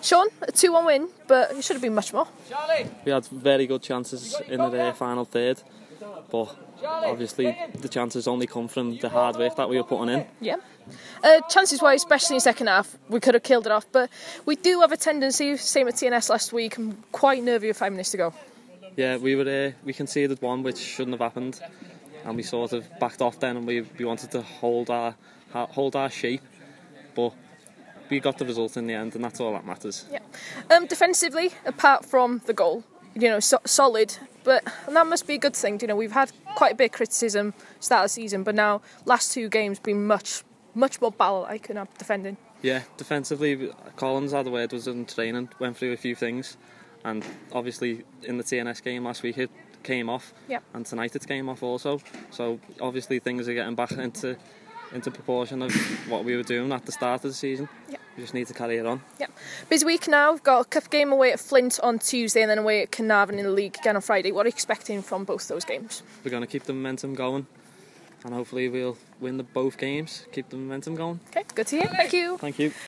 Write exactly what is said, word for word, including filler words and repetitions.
Sean, a two one win, but it should have been much more. We had very good chances in the uh, final third, but obviously the chances only come from the hard work that we were putting in. Yeah. Uh, chances wise, especially in the second half, we could have killed it off, but we do have a tendency, same at T N S last week, I'm quite nervy with five minutes to go. Yeah, we were uh, we conceded one which shouldn't have happened, and we sort of backed off then, and we we wanted to hold our hold our shape, but we got the result in the end, and that's all that matters. Yeah. Um, defensively, apart from the goal, you know, so- solid, but that must be a good thing. You know, we've had quite a bit of criticism start of the season, but now last two games been much much more battle-like in our defending. Yeah, defensively, Collins had the word was in training, went through a few things, and obviously in the T N S game last week it came off, yeah. and tonight it came off also. So obviously things are getting back into into proportion of what we were doing at the start of the season. Yeah. We just need to carry it on. Yeah. Busy week now. We've got a cup game away at Flint on Tuesday and then away at Carnarvon in the league again on Friday. What are you expecting from both those games? We're going to keep the momentum going, and hopefully we'll win the both games, keep the momentum going. Okay, good to hear. Thank you. Thank you.